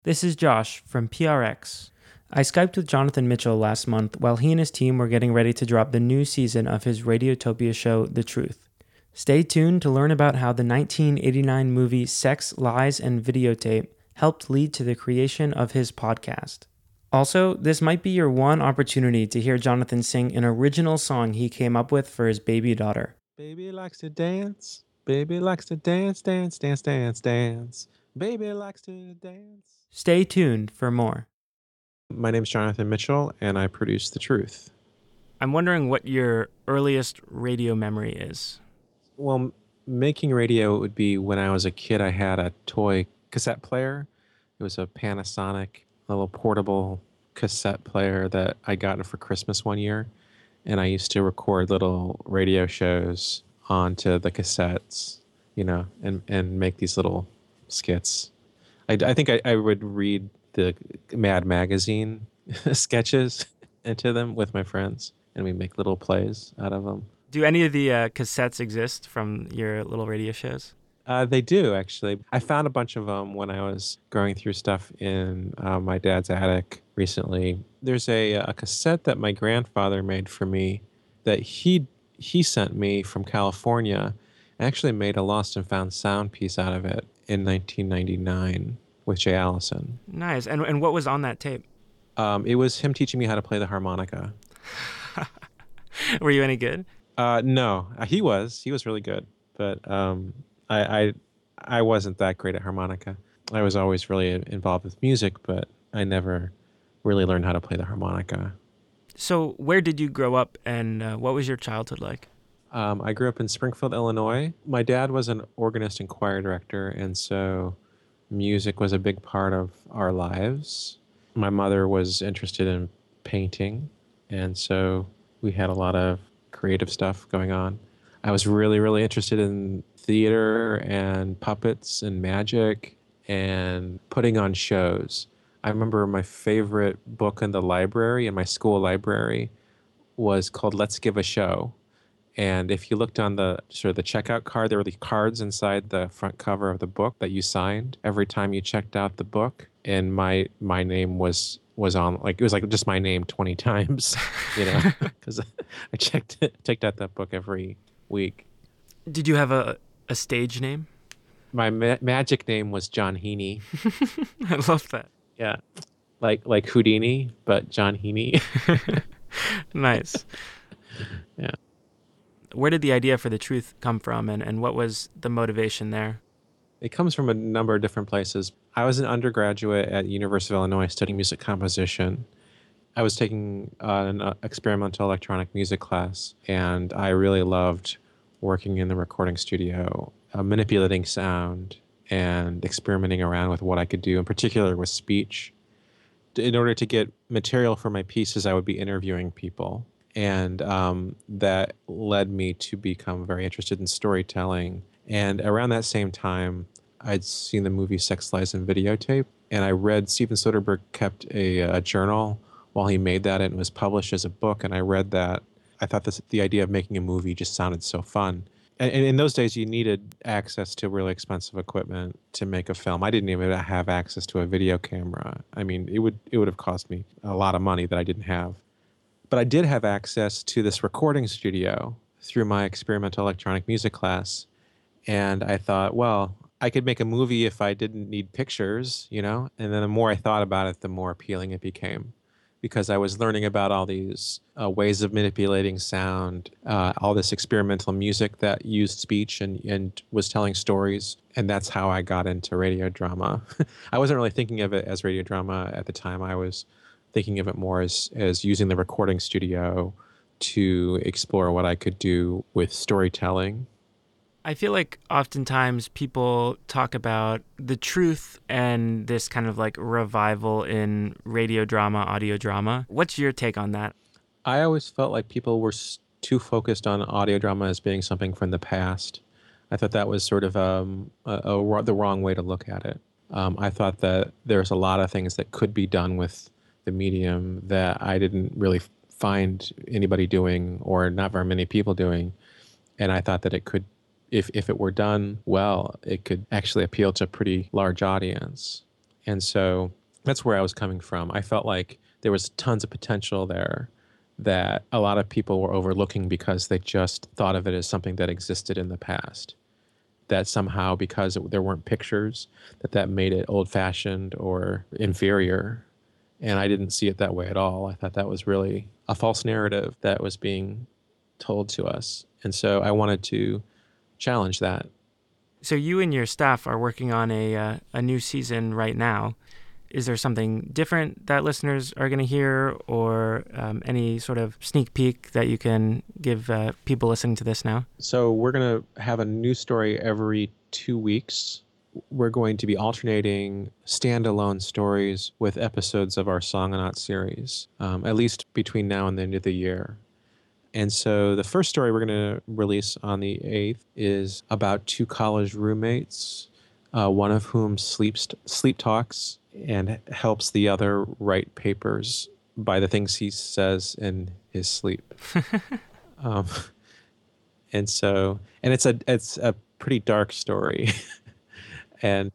This is Josh from PRX. I Skyped with Jonathan Mitchell last month while he and his team were getting ready to drop the new season of his Radiotopia show, The Truth. Stay tuned to learn about how the 1989 movie Sex, Lies, and Videotape helped lead to the creation of his podcast. Also, this might be your one opportunity to hear Jonathan sing an original song he came up with for his baby daughter. Baby likes to dance. Baby likes to dance, dance, dance, dance, dance. Baby likes to dance. Stay tuned for more. My name's Jonathan Mitchell, and I produce The Truth. I'm wondering what your earliest radio memory is. Well, making radio would be when I was a kid. I had a toy cassette player. It was a Panasonic, little portable cassette player that I got for Christmas one year. And I used to record little radio shows onto the cassettes, and make these little skits. I think I would read the Mad Magazine sketches into them with my friends, and we make little plays out of them. Do any of the cassettes exist from your little radio shows? They do, actually. I found a bunch of them when I was going through stuff in my dad's attic recently. There's a cassette that my grandfather made for me that he sent me from California. I actually made a lost and found sound piece out of it in 1999 with Jay Allison. Nice. And what was on that tape? It was him teaching me how to play the harmonica. Were you any good? No, he was. He was really good. But I wasn't that great at harmonica. I was always really involved with music, but I never really learned how to play the harmonica. So where did you grow up, and what was your childhood like? I grew up in Springfield, Illinois. My dad was an organist and choir director, and so music was a big part of our lives. My mother was interested in painting, and so we had a lot of creative stuff going on. I was really, really interested in theater and puppets and magic and putting on shows. I remember my favorite book in the library, in my school library, was called Let's Give a Show. And if you looked on the sort of the checkout card, there were the cards inside the front cover of the book that you signed every time you checked out the book. And my name was on, like, it was like just my name 20 times, because I checked out that book every week. Did you have a stage name? My magic name was John Heaney. I love that. Yeah, like Houdini, but John Heaney. Nice. Yeah. Where did the idea for The Truth come from, and what was the motivation there? It comes from a number of different places. I was an undergraduate at the University of Illinois studying music composition. I was taking an experimental electronic music class, and I really loved working in the recording studio, manipulating sound and experimenting around with what I could do, in particular with speech. In order to get material for my pieces, I would be interviewing people. And that led me to become very interested in storytelling. And around that same time, I'd seen the movie Sex, Lies, and Videotape. And I read Steven Soderbergh kept a journal while he made that, and it was published as a book. And I read that. I thought the idea of making a movie just sounded so fun. And in those days, you needed access to really expensive equipment to make a film. I didn't even have access to a video camera. I mean, it would have cost me a lot of money that I didn't have. But I did have access to this recording studio through my experimental electronic music class. And I thought, well, I could make a movie if I didn't need pictures, And then the more I thought about it, the more appealing it became. Because I was learning about all these ways of manipulating sound, all this experimental music that used speech and was telling stories. And that's how I got into radio drama. I wasn't really thinking of it as radio drama at the time. I was thinking of it more as using the recording studio to explore what I could do with storytelling. I feel like oftentimes people talk about The Truth and this kind of like revival in radio drama, audio drama. What's your take on that? I always felt like people were too focused on audio drama as being something from the past. I thought that was sort of the wrong way to look at it. I thought that there's a lot of things that could be done with the medium that I didn't really find anybody doing, or not very many people doing. And I thought that it could, if it were done well, it could actually appeal to a pretty large audience. And so that's where I was coming from. I felt like there was tons of potential there that a lot of people were overlooking because they just thought of it as something that existed in the past. That somehow, because there weren't pictures, that made it old-fashioned or inferior. And I didn't see it that way at all. I thought that was really a false narrative that was being told to us. And so I wanted to challenge that. So you and your staff are working on a new season right now. Is there something different that listeners are going to hear, or any sort of sneak peek that you can give people listening to this now? So we're going to have a new story every 2 weeks. We're going to be alternating standalone stories with episodes of our Songonaut series, at least between now and the end of the year. And so the first story we're going to release on the 8th is about two college roommates, one of whom sleep talks and helps the other write papers by the things he says in his sleep. um, and it's a pretty dark story. and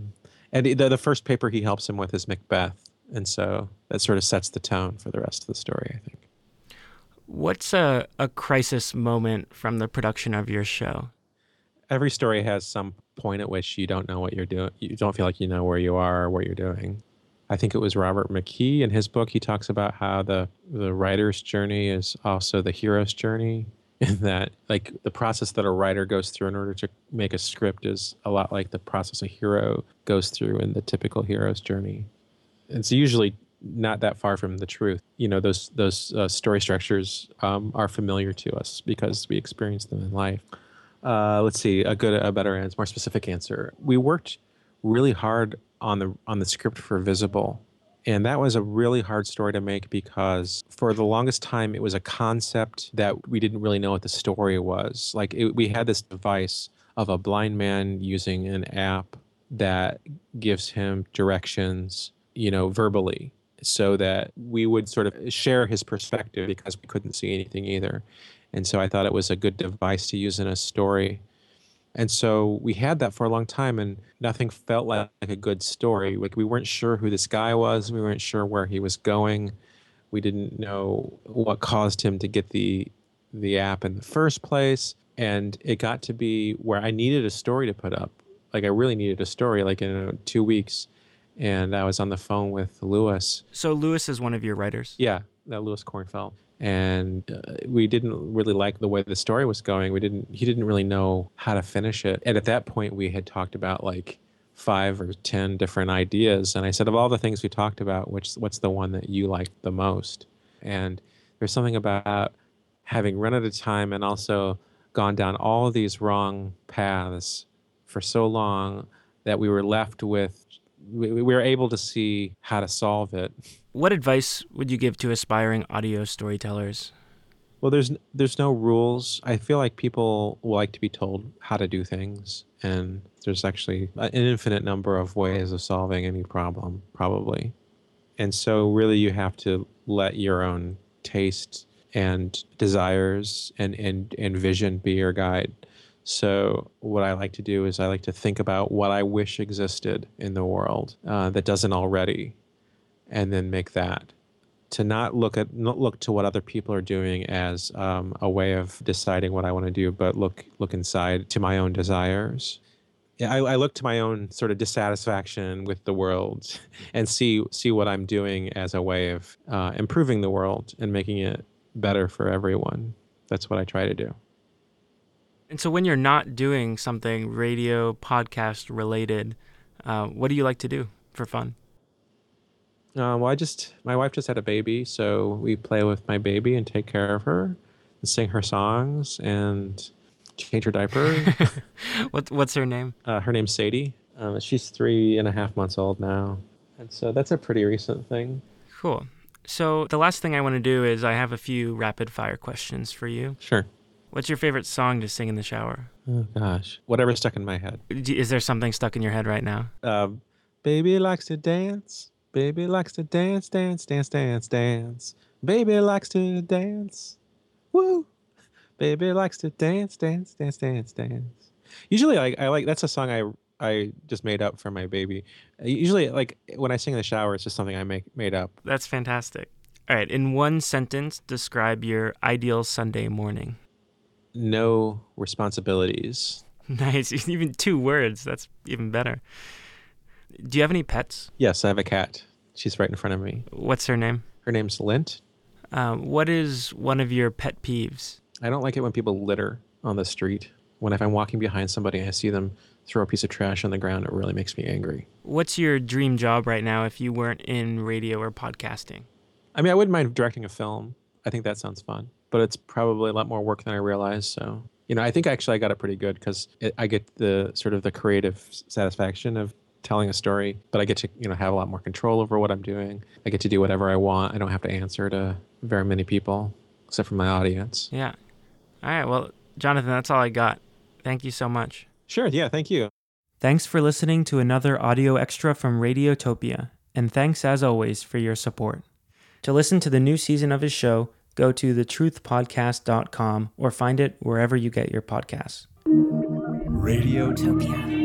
the first paper he helps him with is Macbeth. And so that sort of sets the tone for the rest of the story, I think. What's a crisis moment from the production of your show? Every story has some point at which you don't know what you're doing. You don't feel like you know where you are or what you're doing. I think it was Robert McKee in his book. He talks about how the writer's journey is also the hero's journey, in that like the process that a writer goes through in order to make a script is a lot like the process a hero goes through in the typical hero's journey. It's usually not that far from the truth. You know, those story structures are familiar to us because we experience them in life. Let's see, a better answer, more specific answer. We worked really hard on the script for Visible, and that was a really hard story to make because for the longest time it was a concept that we didn't really know what the story was. Like we had this device of a blind man using an app that gives him directions, verbally, so that we would sort of share his perspective because we couldn't see anything either. And so I thought it was a good device to use in a story. And so we had that for a long time, and nothing felt like a good story. Like we weren't sure who this guy was. We weren't sure where he was going. We didn't know what caused him to get the app in the first place. And it got to be where I needed a story to put up. Like I really needed a story, like in 2 weeks. And I was on the phone with Lewis. So Lewis is one of your writers? Yeah, Lewis Kornfeld. And we didn't really like the way the story was going. He didn't really know how to finish it. And at that point, we had talked about like 5 or 10 different ideas. And I said, of all the things we talked about, what's the one that you liked the most? And there's something about having run out of time and also gone down all of these wrong paths for so long that we were left with, we were able to see how to solve it. What advice would you give to aspiring audio storytellers? Well, there's no rules. I feel like people like to be told how to do things, and there's actually an infinite number of ways of solving any problem, probably. And so really you have to let your own taste and desires and vision be your guide. So what I like to do is I like to think about what I wish existed in the world that doesn't already, and then make that. To not look to what other people are doing as a way of deciding what I want to do, but look inside to my own desires. Yeah, I look to my own sort of dissatisfaction with the world and see what I'm doing as a way of improving the world and making it better for everyone. That's what I try to do. And so when you're not doing something radio, podcast related, what do you like to do for fun? Well, my wife just had a baby, so we play with my baby and take care of her and sing her songs and change her diaper. What's her name? Her name's Sadie. She's 3.5 months old now. And so that's a pretty recent thing. Cool. So the last thing I want to do is I have a few rapid fire questions for you. Sure. What's your favorite song to sing in the shower? Oh, gosh. Whatever's stuck in my head. Is there something stuck in your head right now? Baby likes to dance. Baby likes to dance, dance, dance, dance, dance. Baby likes to dance. Woo! Baby likes to dance, dance, dance, dance, dance. Usually I like that's a song I just made up for my baby. Usually, like when I sing in the shower, it's just something I made up. That's fantastic. All right, in one sentence, describe your ideal Sunday morning. No responsibilities. Nice. Even 2 words. That's even better. Do you have any pets? Yes, I have a cat. She's right in front of me. What's her name? Her name's Lint. What is one of your pet peeves? I don't like it when people litter on the street. If I'm walking behind somebody and I see them throw a piece of trash on the ground, it really makes me angry. What's your dream job right now if you weren't in radio or podcasting? I mean, I wouldn't mind directing a film. I think that sounds fun, but it's probably a lot more work than I realized. So, I think actually I got it pretty good because I get the sort of the creative satisfaction of telling a story, but I get to, have a lot more control over what I'm doing. I get to do whatever I want. I don't have to answer to very many people except for my audience. Yeah. All right. Well, Jonathan, that's all I got. Thank you so much. Sure. Yeah. Thank you. Thanks for listening to another audio extra from Radiotopia, and thanks as always for your support. To listen to the new season of his show, go to thetruthpodcast.com or find it wherever you get your podcasts. Radiotopia.